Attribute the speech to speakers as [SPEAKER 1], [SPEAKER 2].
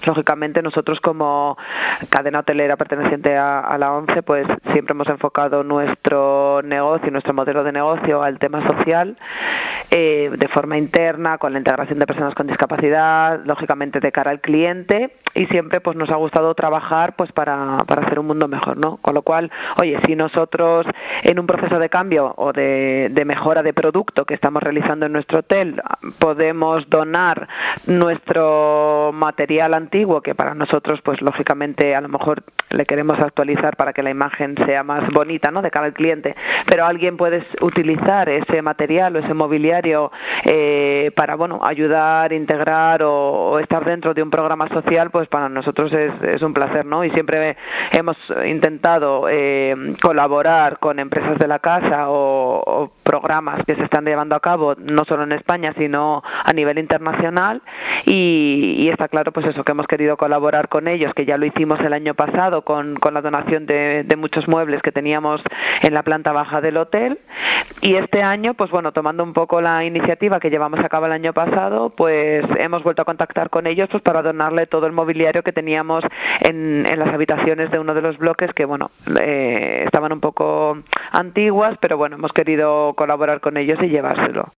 [SPEAKER 1] lógicamente nosotros como cadena hotelera perteneciente a la ONCE, pues siempre hemos enfocado nuestro negocio, nuestro modelo de negocio al tema social, de forma interna, con la integración de personas con discapacidad, lógicamente de cara al cliente, y siempre pues nos ha gustado trabajar pues para hacer un mundo mejor, ¿no? Con lo cual, oye, si nosotros en un proceso de cambio o de mejora de producto que estamos realizando en nuestro hotel podemos donar nuestro material antiguo, que para nosotros pues lógicamente a lo mejor le queremos actualizar para que la imagen sea más bonita, ¿no?, de cara al cliente, pero alguien puede utilizar ese material o ese mobiliario para, bueno, ayudar, integrar o estar dentro de un programa social, pues para nosotros es un placer, ¿no? Y siempre hemos intentado colaborar con empresas de la casa o programas que se están llevando a cabo no solo en España sino a nivel internacional, y está claro pues eso, que hemos querido colaborar con ellos, que ya lo hicimos el año pasado con la donación de muchos muebles que teníamos en la planta baja del hotel, y este año pues bueno, tomando un poco la iniciativa que llevamos a cabo el año pasado, pues hemos vuelto a contactar con ellos pues para donarle todo el mobiliario que teníamos en las habitaciones de uno de los bloques que bueno, estaban un poco antiguas, pero bueno, hemos querido colaborar con ellos y llevárselo.